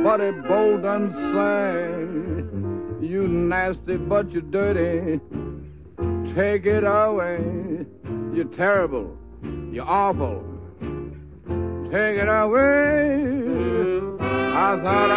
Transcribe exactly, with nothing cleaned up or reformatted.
buddy Bolden sang. You nasty, but you're dirty. Take it away. You're terrible. You're awful. Take it away. I thought